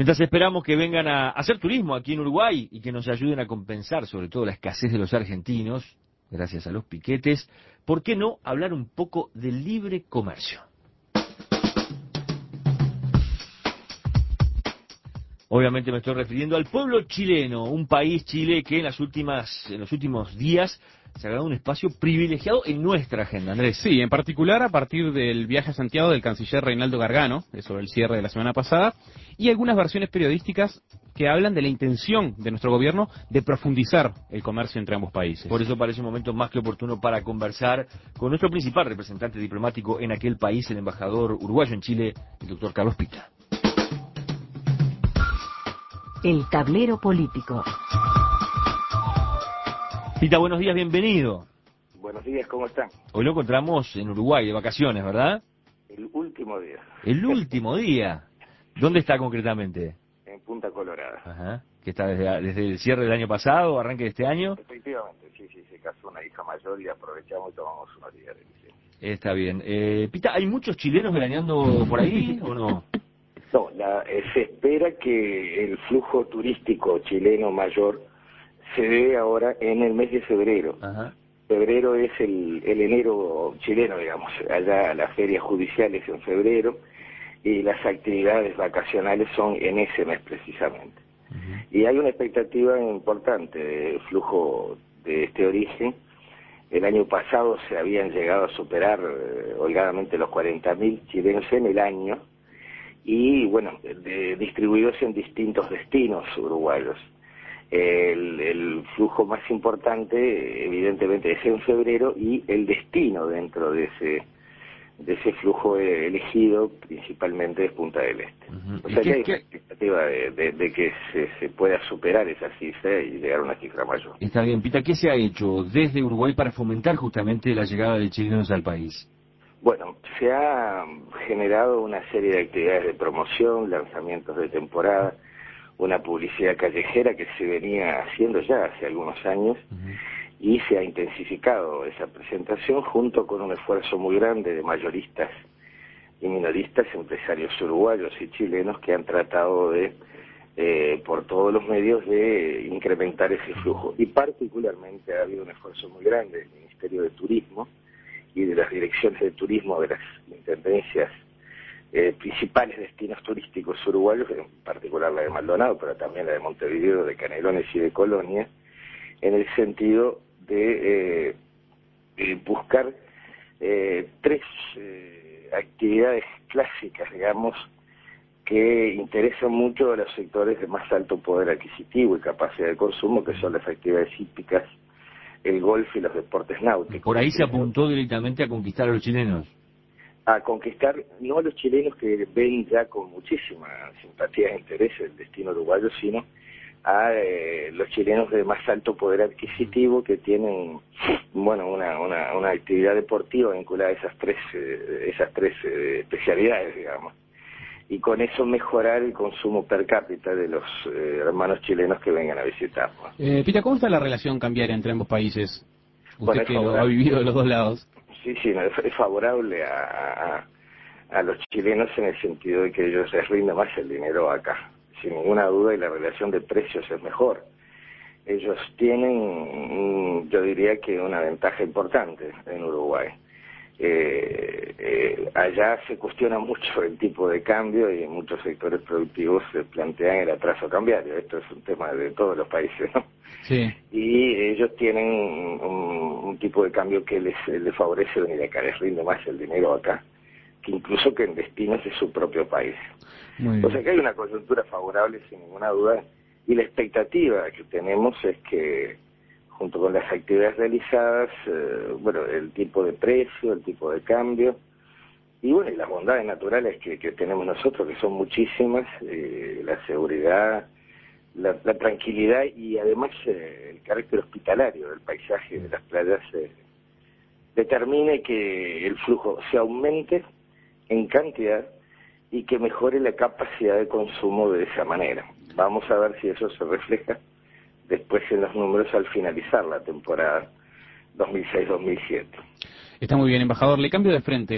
Mientras esperamos que vengan a hacer turismo aquí en Uruguay y que nos ayuden a compensar sobre todo la escasez de los argentinos, gracias a los piquetes, ¿por qué no hablar un poco del libre comercio? Obviamente me estoy refiriendo al pueblo chileno, un país, Chile, que en los últimos días se ha ganado un espacio privilegiado en nuestra agenda, Andrés. Sí, en particular a partir del viaje a Santiago del canciller Reinaldo Gargano, sobre el cierre de la semana pasada, y algunas versiones periodísticas que hablan de la intención de nuestro gobierno de profundizar el comercio entre ambos países. Por eso parece un momento más que oportuno para conversar con nuestro principal representante diplomático en aquel país, el embajador uruguayo en Chile, el doctor Carlos Pita. El tablero político. Pita, buenos días, bienvenido. Buenos días, ¿cómo están? Hoy lo encontramos en Uruguay, de vacaciones, ¿verdad? El último día. El último día. ¿Dónde está concretamente? En Punta Colorada. Ajá. ¿Que está desde el cierre del año pasado, arranque de este año? Efectivamente, sí, se casó una hija mayor y aprovechamos y tomamos unos días de licencia. Está bien. Pita, ¿hay muchos chilenos veraneando por ahí o no? No, se espera que el flujo turístico chileno mayor se dé ahora en el mes de febrero. Ajá. Febrero es el enero chileno, digamos. Allá las ferias judiciales en febrero y las actividades vacacionales son en ese mes precisamente. Y hay una expectativa importante de flujo de este origen. El año pasado se habían llegado a superar holgadamente los 40.000 chilenos en el año, y bueno, distribuidos en distintos destinos uruguayos. El flujo más importante evidentemente es en febrero, y el destino dentro de ese flujo elegido principalmente es Punta del Este. O sea que hay una expectativa de que se pueda superar esa cifra y llegar a una cifra mayor. Está bien, Pita, ¿qué se ha hecho desde Uruguay para fomentar justamente la llegada de chilenos al país? Bueno, se ha generado una serie de actividades de promoción, lanzamientos de temporada, una publicidad callejera que se venía haciendo ya hace algunos años, y se ha intensificado esa presentación junto con un esfuerzo muy grande de mayoristas y minoristas, empresarios uruguayos y chilenos que han tratado de, por todos los medios, de incrementar ese flujo. Y particularmente ha habido un esfuerzo muy grande del Ministerio de Turismo y de las direcciones de turismo de las intendencias principales destinos turísticos uruguayos, en particular la de Maldonado, pero también la de Montevideo, de Canelones y de Colonia, en el sentido de buscar tres actividades clásicas, digamos, que interesan mucho a los sectores de más alto poder adquisitivo y capacidad de consumo, que son las actividades hípicas, el golf y los deportes náuticos. Por ahí se apuntó directamente a conquistar a los chilenos. A conquistar no a los chilenos que ven ya con muchísima simpatía e interés el destino uruguayo, sino a los chilenos de más alto poder adquisitivo que tienen, bueno, una actividad deportiva vinculada a esas tres especialidades, digamos, y con eso mejorar el consumo per cápita de los hermanos chilenos que vengan a visitarnos. Pita, ¿cómo está la relación cambiaria entre ambos países? Usted Bueno, que lo ha vivido de los dos lados. Sí, no, es favorable a los chilenos en el sentido de que ellos les rinde más el dinero acá, sin ninguna duda, y la relación de precios es mejor. Ellos tienen, yo diría que una ventaja importante en Uruguay. Allá se cuestiona mucho el tipo de cambio y en muchos sectores productivos se plantean el atraso cambiario. Esto es un tema de todos los países, ¿no? Sí. Y ellos tienen un tipo de cambio que les favorece venir acá, les rinde más el dinero acá, que incluso que en destinos de su propio país. O sea que hay una coyuntura favorable sin ninguna duda, y la expectativa que tenemos es que junto con las actividades realizadas, bueno, el tipo de precio, el tipo de cambio, y bueno, y las bondades naturales que tenemos nosotros, que son muchísimas, la seguridad, la tranquilidad y además el carácter hospitalario del paisaje de las playas, determine que el flujo se aumente en cantidad y que mejore la capacidad de consumo de esa manera. Vamos a ver si eso se refleja después en los números al finalizar la temporada 2006-2007. Está muy bien, embajador. Le cambio de frente.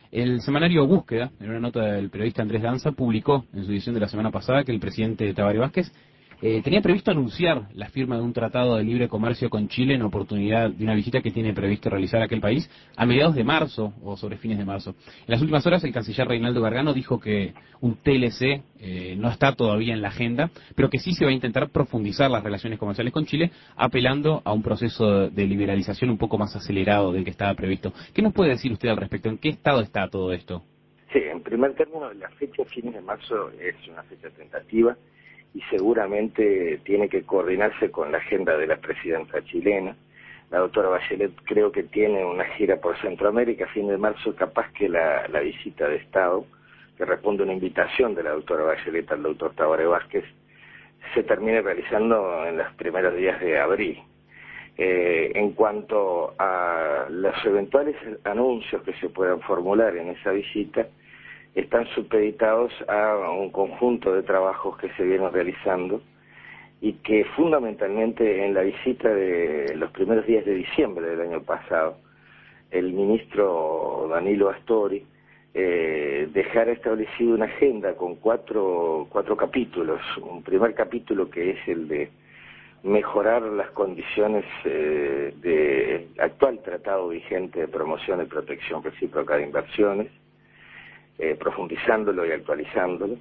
El semanario Búsqueda, en una nota del periodista Andrés Danza, publicó en su edición de la semana pasada que el presidente Tabaré Vázquez tenía previsto anunciar la firma de un tratado de libre comercio con Chile en oportunidad de una visita que tiene previsto realizar a aquel país a mediados de marzo o sobre fines de marzo. En las últimas horas el canciller Reinaldo Gargano dijo que un TLC no está todavía en la agenda, pero que sí se va a intentar profundizar las relaciones comerciales con Chile, apelando a un proceso de liberalización un poco más acelerado del que estaba previsto. ¿Qué nos puede decir usted al respecto? ¿En qué estado está todo esto? Sí, en primer término, la fecha fines de marzo es una fecha tentativa y seguramente tiene que coordinarse con la agenda de la presidenta chilena. La doctora Bachelet creo que tiene una gira por Centroamérica a fin de marzo, capaz que la visita de Estado, que responde a una invitación de la doctora Bachelet al doctor Tabaré Vázquez, se termine realizando en los primeros días de abril. En cuanto a los eventuales anuncios que se puedan formular en esa visita, están supeditados a un conjunto de trabajos que se vienen realizando y que fundamentalmente en la visita de los primeros días de diciembre del año pasado, el ministro Danilo Astori dejara establecida una agenda con cuatro capítulos. Un primer capítulo que es el de mejorar las condiciones del actual tratado vigente de promoción y protección recíproca de inversiones, profundizándolo y actualizándolo,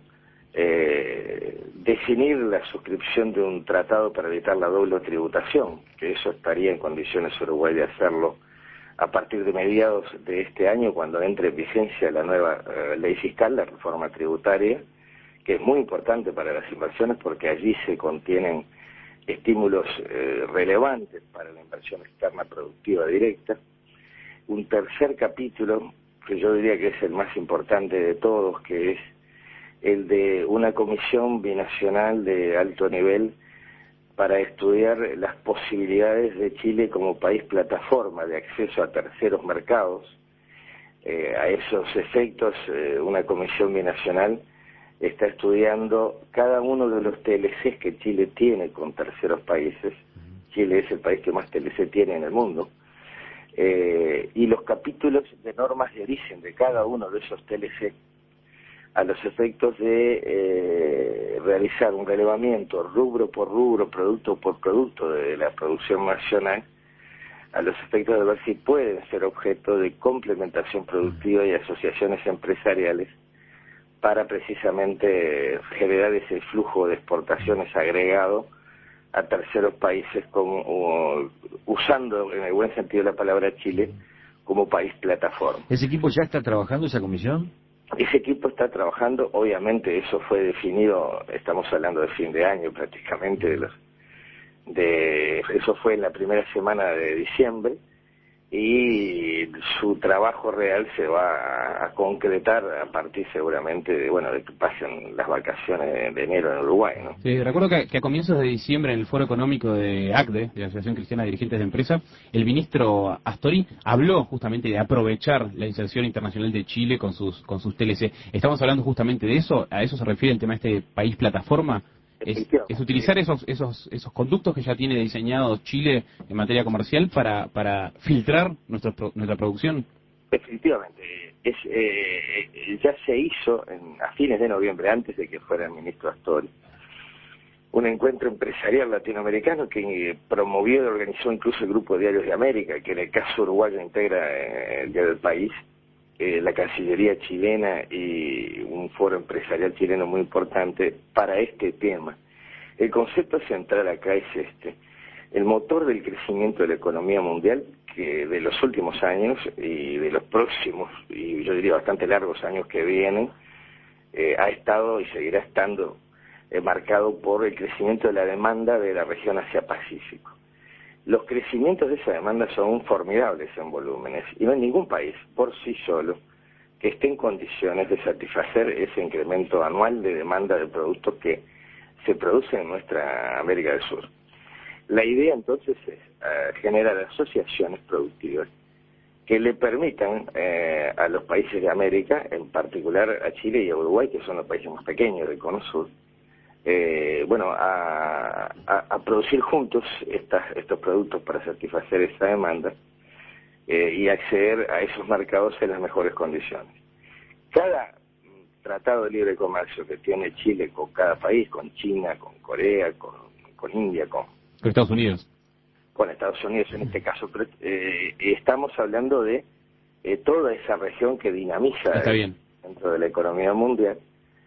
definir la suscripción de un tratado para evitar la doble tributación, que eso estaría en condiciones Uruguay de hacerlo a partir de mediados de este año, cuando entre en vigencia la nueva ley fiscal, la reforma tributaria, que es muy importante para las inversiones porque allí se contienen estímulos relevantes para la inversión externa productiva directa. Un tercer capítulo, que yo diría que es el más importante de todos, que es el de una comisión binacional de alto nivel para estudiar las posibilidades de Chile como país plataforma de acceso a terceros mercados. A esos efectos, una comisión binacional está estudiando cada uno de los TLCs que Chile tiene con terceros países. Chile es el país que más TLC tiene en el mundo. Y los capítulos de normas de origen de cada uno de esos TLC a los efectos de realizar un relevamiento rubro por rubro, producto por producto de la producción nacional, a los efectos de ver si pueden ser objeto de complementación productiva y asociaciones empresariales para precisamente generar ese flujo de exportaciones agregado a terceros países, como usando en el buen sentido de la palabra Chile como país plataforma. ¿Ese equipo ya está trabajando, esa comisión? Ese equipo está trabajando, obviamente eso fue definido, estamos hablando de fin de año prácticamente, eso fue en la primera semana de diciembre, y su trabajo real se va a concretar a partir seguramente de que pasen las vacaciones de enero en Uruguay, ¿no? Sí, recuerdo que a comienzos de diciembre en el foro económico de ACDE, de la Asociación Cristiana de Dirigentes de Empresa, el ministro Astori habló justamente de aprovechar la inserción internacional de Chile con sus TLC. ¿Estamos hablando justamente de eso? ¿A eso se refiere el tema de este país plataforma? ¿Es utilizar esos conductos que ya tiene diseñados Chile en materia comercial para filtrar nuestra producción? Definitivamente. Ya se hizo a fines de noviembre, antes de que fuera el ministro Astori, un encuentro empresarial latinoamericano que promovió y organizó incluso el Grupo de Diarios de América, que en el caso uruguayo integra el Diario del País, la Cancillería chilena y un foro empresarial chileno muy importante para este tema. El concepto central acá es el motor del crecimiento de la economía mundial, que de los últimos años y de los próximos, y yo diría bastante largos años que vienen, ha estado y seguirá estando marcado por el crecimiento de la demanda de la región Asia-Pacífico. Los crecimientos de esa demanda son formidables en volúmenes y no hay ningún país por sí solo que esté en condiciones de satisfacer ese incremento anual de demanda de productos que se producen en nuestra América del Sur. La idea entonces es generar asociaciones productivas que le permitan a los países de América, en particular a Chile y a Uruguay, que son los países más pequeños del Cono Sur, a producir juntos estos productos para satisfacer esa demanda y acceder a esos mercados en las mejores condiciones. Cada tratado de libre comercio que tiene Chile con cada país, con China, con Corea, con India, con Estados Unidos. Con Estados Unidos en este caso, pero, estamos hablando de toda esa región que dinamiza dentro de la economía mundial,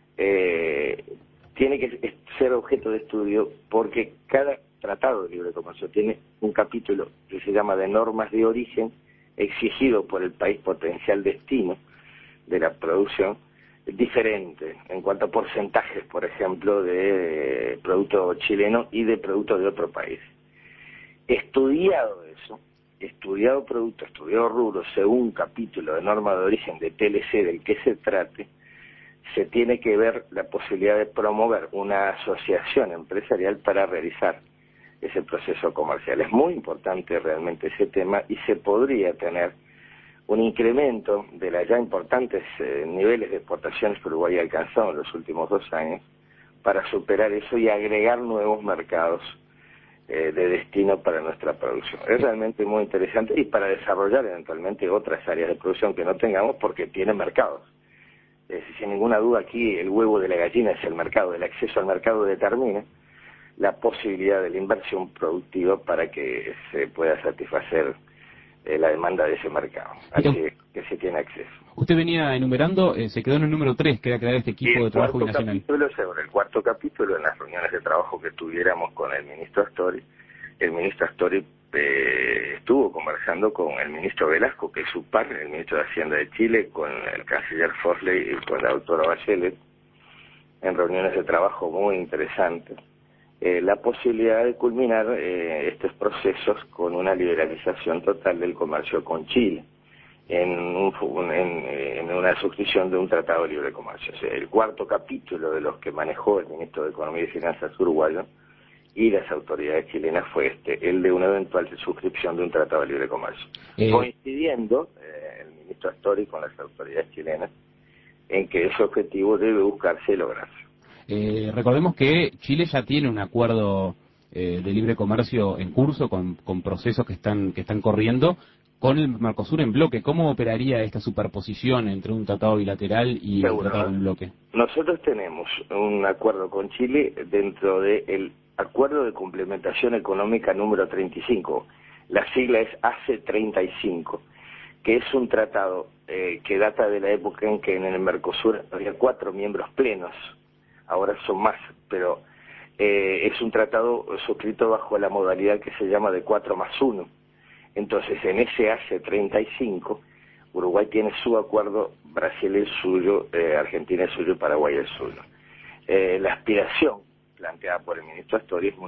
tiene que ser objeto de estudio porque cada tratado de libre comercio tiene un capítulo que se llama de normas de origen exigido por el país potencial destino de la producción, diferente en cuanto a porcentajes, por ejemplo, de producto chileno y de producto de otro país. Estudiado eso, estudiado producto, estudiado rubro, según capítulo de norma de origen de TLC del que se trate, se tiene que ver la posibilidad de promover una asociación empresarial para realizar ese proceso comercial. Es muy importante realmente ese tema y se podría tener un incremento de las ya importantes niveles de exportaciones que Uruguay ha alcanzado en los últimos 2 años para superar eso y agregar nuevos mercados de destino para nuestra producción. Es realmente muy interesante y para desarrollar eventualmente otras áreas de producción que no tengamos porque tienen mercados. Sin ninguna duda aquí el huevo de la gallina es el mercado, el acceso al mercado determina la posibilidad de la inversión productiva para que se pueda satisfacer la demanda de ese mercado, así que se tiene acceso. Usted venía enumerando, se quedó en el número 3, que era crear este equipo de trabajo binacional. Sobre el cuarto capítulo, en las reuniones de trabajo que tuviéramos con el ministro Astori estuvo conversando con el ministro Velasco, que es su par, el ministro de Hacienda de Chile, con el canciller Fosley y con la doctora Bachelet, en reuniones de trabajo muy interesantes, la posibilidad de culminar estos procesos con una liberalización total del comercio con Chile, en una suscripción de un tratado de libre comercio. O sea, el cuarto capítulo de los que manejó el ministro de Economía y Finanzas uruguayo y las autoridades chilenas fue el de una eventual suscripción de un tratado de libre comercio. Coincidiendo el ministro Astori con las autoridades chilenas en que ese objetivo debe buscarse y lograrse. Recordemos que Chile ya tiene un acuerdo de libre comercio en curso con procesos que están corriendo con el Mercosur en bloque. ¿Cómo operaría esta superposición entre un tratado bilateral y un tratado en bloque? Nosotros tenemos un acuerdo con Chile dentro del Acuerdo de Complementación Económica número 35. La sigla es AC35, que es un tratado que data de la época en que en el Mercosur había 4 miembros plenos. Ahora son más, pero es un tratado suscrito bajo la modalidad que se llama de 4+1. Entonces, en ese AC35, Uruguay tiene su acuerdo, Brasil el suyo, Argentina el suyo, Paraguay el suyo. La aspiración planteada por el ministro Astori es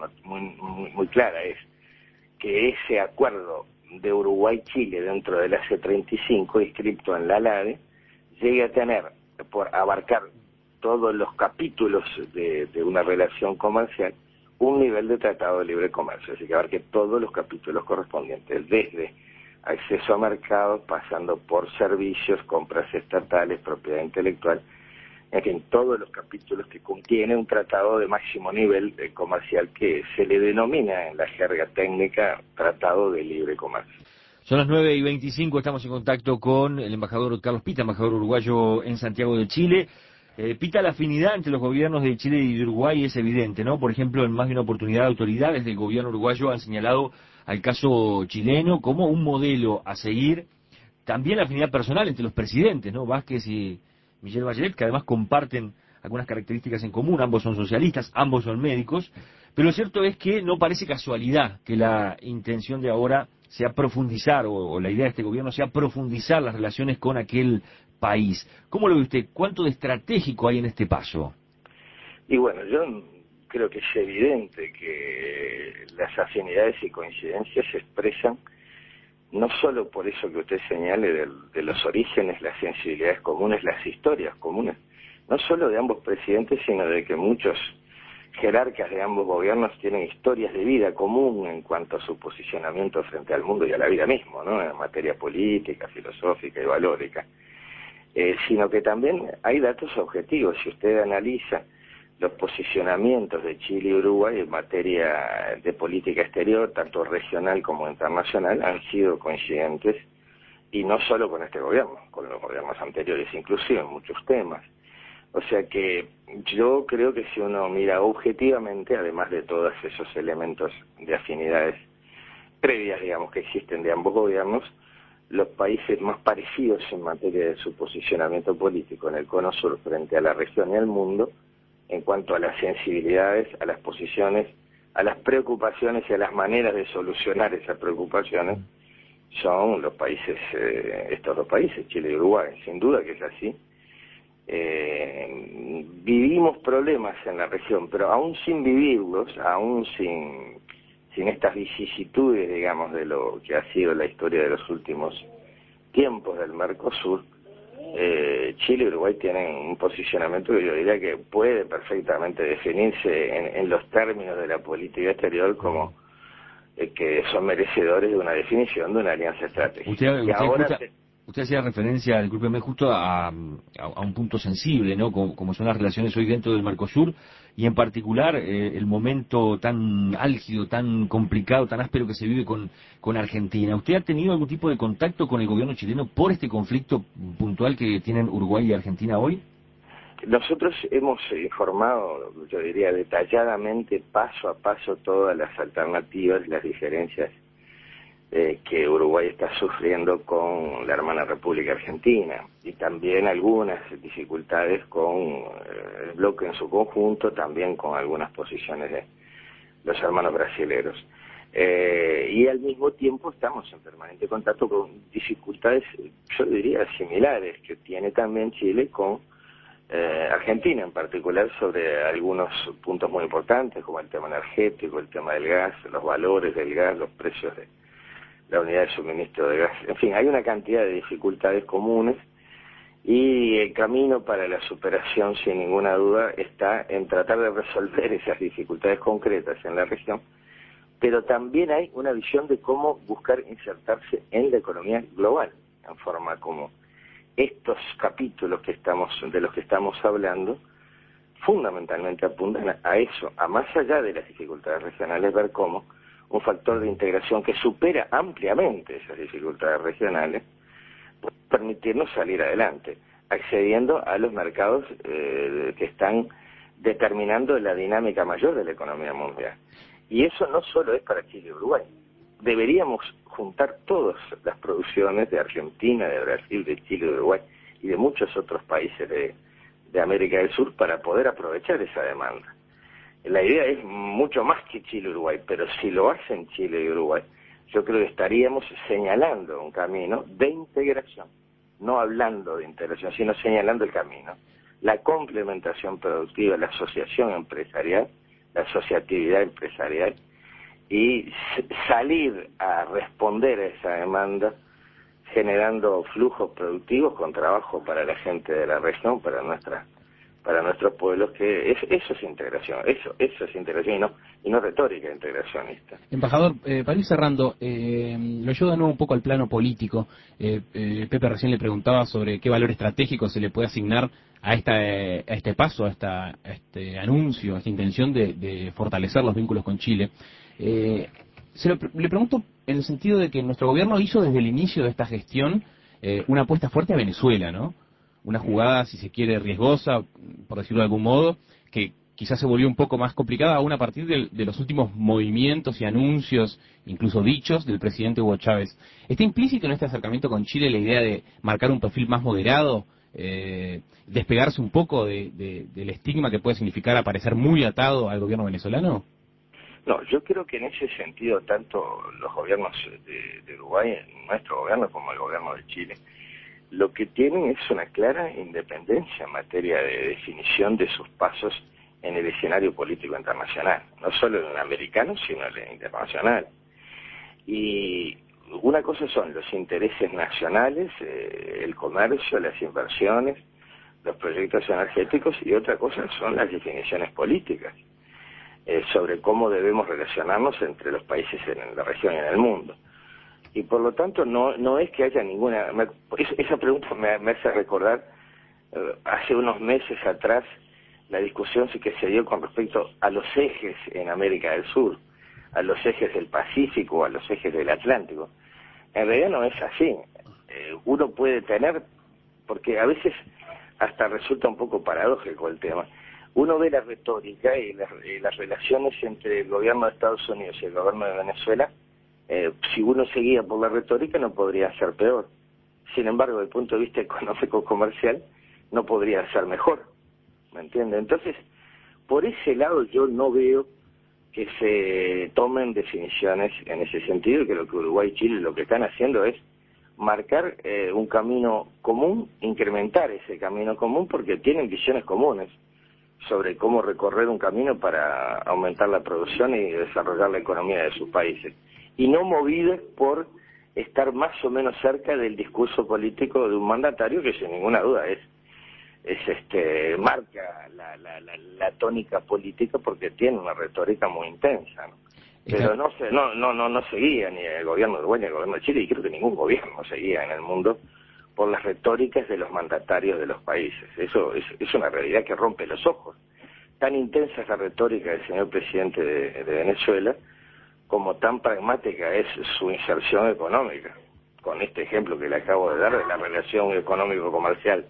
muy clara, es que ese acuerdo de Uruguay-Chile dentro del AC35, inscripto en la LADE, llegue a tener, por abarcar todos los capítulos de una relación comercial, un nivel de tratado de libre comercio, así que abarque todos los capítulos correspondientes, desde acceso a mercados, pasando por servicios, compras estatales, propiedad intelectual, en fin, todos los capítulos que contiene un tratado de máximo nivel comercial que se le denomina en la jerga técnica Tratado de Libre Comercio. Son las 9:25, estamos en contacto con el embajador Carlos Pita, embajador uruguayo en Santiago de Chile. Pita, la afinidad entre los gobiernos de Chile y de Uruguay es evidente, ¿no? Por ejemplo, en más de una oportunidad, autoridades del gobierno uruguayo han señalado al caso chileno como un modelo a seguir. También la afinidad personal entre los presidentes, ¿no? Vázquez y Michelle Bachelet, que además comparten algunas características en común, ambos son socialistas, ambos son médicos, pero lo cierto es que no parece casualidad que la intención de ahora sea profundizar, o la idea de este gobierno sea profundizar las relaciones con aquel país. ¿Cómo lo ve usted? ¿Cuánto de estratégico hay en este paso? Y bueno, yo creo que es evidente que las afinidades y coincidencias se expresan no solo por eso que usted señale de los orígenes, las sensibilidades comunes, las historias comunes, no solo de ambos presidentes, sino de que muchos jerarcas de ambos gobiernos tienen historias de vida común en cuanto a su posicionamiento frente al mundo y a la vida mismo, ¿no? En materia política, filosófica y valórica. Sino que también hay datos objetivos. Si usted analiza los posicionamientos de Chile y Uruguay en materia de política exterior, tanto regional como internacional, han sido coincidentes, y no solo con este gobierno, con los gobiernos anteriores, inclusive en muchos temas. O sea que yo creo que si uno mira objetivamente, además de todos esos elementos de afinidades previas, digamos, que existen de ambos gobiernos, los países más parecidos en materia de su posicionamiento político en el Cono Sur frente a la región y al mundo, en cuanto a las sensibilidades, a las posiciones, a las preocupaciones y a las maneras de solucionar esas preocupaciones, son los países, estos dos países, Chile y Uruguay. Sin duda que es así. Vivimos problemas en la región, pero aún sin vivirlos, aún sin estas vicisitudes, digamos, de lo que ha sido la historia de los últimos tiempos del Mercosur, Chile y Uruguay tienen un posicionamiento que yo diría que puede perfectamente definirse en los términos de la política exterior como que son merecedores de una definición de una alianza estratégica. Usted hacía referencia, discúlpeme, justo a un punto sensible, ¿no? Como son las relaciones hoy dentro del Mercosur, y en particular el momento tan álgido, tan complicado, tan áspero que se vive con Argentina. ¿Usted ha tenido algún tipo de contacto con el gobierno chileno por este conflicto puntual que tienen Uruguay y Argentina hoy? Nosotros hemos informado, yo diría detalladamente, paso a paso, todas las alternativas, las diferencias que Uruguay está sufriendo con la hermana República Argentina, y también algunas dificultades con el bloque en su conjunto, también con algunas posiciones de los hermanos brasileros. Y al mismo tiempo estamos en permanente contacto con dificultades, yo diría, similares, que tiene también Chile con Argentina, en particular sobre algunos puntos muy importantes, como el tema energético, el tema del gas, los valores del gas, los precios de la unidad de suministro de gas. En fin, hay una cantidad de dificultades comunes, y el camino para la superación, sin ninguna duda, está en tratar de resolver esas dificultades concretas en la región, pero también hay una visión de cómo buscar insertarse en la economía global, en forma como estos capítulos de los que estamos hablando fundamentalmente apuntan a eso, a más allá de las dificultades regionales, ver cómo un factor de integración que supera ampliamente esas dificultades regionales puede permitirnos salir adelante, accediendo a los mercados que están determinando la dinámica mayor de la economía mundial. Y eso no solo es para Chile y Uruguay. Deberíamos juntar todas las producciones de Argentina, de Brasil, de Chile, de Uruguay y de muchos otros países de América del Sur para poder aprovechar esa demanda. La idea es mucho más que Chile y Uruguay, pero si lo hacen Chile y Uruguay, yo creo que estaríamos señalando un camino de integración, no hablando de integración, sino señalando el camino, la complementación productiva, la asociación empresarial, la asociatividad empresarial, y salir a responder a esa demanda generando flujos productivos con trabajo para la gente de la región, para nuestros pueblos, que eso es integración, eso es integración y no retórica integracionista. Embajador, para ir cerrando, lo llevo de nuevo un poco al plano político. Pepe recién le preguntaba sobre qué valor estratégico se le puede asignar a este paso, a este anuncio, a esta intención de fortalecer los vínculos con Chile. Le pregunto en el sentido de que nuestro gobierno hizo desde el inicio de esta gestión una apuesta fuerte a Venezuela, ¿no? Una jugada, si se quiere, riesgosa, por decirlo de algún modo, que quizás se volvió un poco más complicada aún a partir de los últimos movimientos y anuncios, incluso dichos, del presidente Hugo Chávez. ¿Está implícito en este acercamiento con Chile la idea de marcar un perfil más moderado, despegarse un poco del estigma que puede significar aparecer muy atado al gobierno venezolano? No, yo creo que en ese sentido, tanto los gobiernos de Uruguay, nuestro gobierno, como el gobierno de Chile, lo que tienen es una clara independencia en materia de definición de sus pasos en el escenario político internacional, no solo en el americano, sino en el internacional. Y una cosa son los intereses nacionales, el comercio, las inversiones, los proyectos energéticos, y otra cosa son las definiciones políticas sobre cómo debemos relacionarnos entre los países en la región y en el mundo. Y por lo tanto no es que haya ninguna... Esa pregunta me hace recordar hace unos meses atrás la discusión sí que se dio con respecto a los ejes en América del Sur, a los ejes del Pacífico, a los ejes del Atlántico. En realidad no es así. Uno puede tener, porque a veces hasta resulta un poco paradójico el tema. Uno ve la retórica y las relaciones entre el gobierno de Estados Unidos y el gobierno de Venezuela. Si uno seguía por la retórica no podría ser peor. Sin embargo, desde el punto de vista económico-comercial, no podría ser mejor. ¿Me entiende? Entonces, por ese lado yo no veo que se tomen definiciones en ese sentido, y que lo que Uruguay y Chile lo que están haciendo es marcar un camino común, incrementar ese camino común, porque tienen visiones comunes sobre cómo recorrer un camino para aumentar la producción y desarrollar la economía de sus países, y no movidas por estar más o menos cerca del discurso político de un mandatario que sin ninguna duda marca la tónica política, porque tiene una retórica muy intensa, ¿no? Pero no seguía ni el gobierno de Uruguay ni el gobierno de Chile, y creo que ningún gobierno seguía en el mundo por las retóricas de los mandatarios de los países. Eso es una realidad que rompe los ojos. Tan intensa es la retórica del señor presidente de Venezuela, como tan pragmática es su inserción económica. Con este ejemplo que le acabo de dar de la relación económico-comercial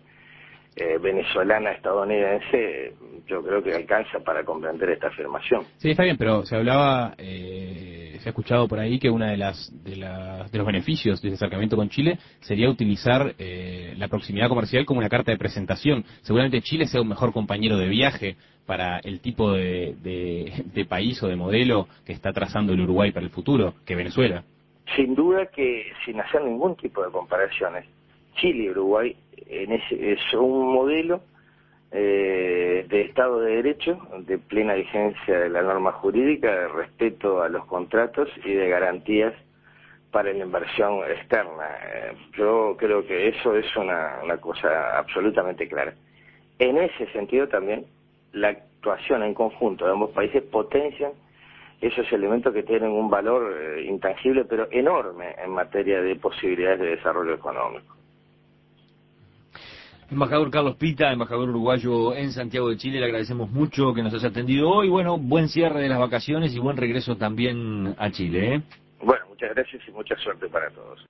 venezolana-estadounidense, yo creo que alcanza para comprender esta afirmación. Sí, está bien, pero se hablaba, se ha escuchado por ahí que una de los beneficios de ese acercamiento con Chile sería utilizar la proximidad comercial como una carta de presentación. Seguramente Chile sea un mejor compañero de viaje para el tipo de país o de modelo que está trazando el Uruguay para el futuro que Venezuela. Sin duda que, sin hacer ningún tipo de comparaciones, Chile y Uruguay es un modelo de Estado de Derecho, de plena vigencia de la norma jurídica, de respeto a los contratos y de garantías para la inversión externa. Yo creo que eso es una cosa absolutamente clara. En ese sentido también, la actuación en conjunto de ambos países potencian esos elementos que tienen un valor intangible, pero enorme en materia de posibilidades de desarrollo económico. Embajador Carlos Pita, embajador uruguayo en Santiago de Chile, le agradecemos mucho que nos haya atendido hoy. Bueno, buen cierre de las vacaciones y buen regreso también a Chile, ¿eh? Bueno, muchas gracias y mucha suerte para todos.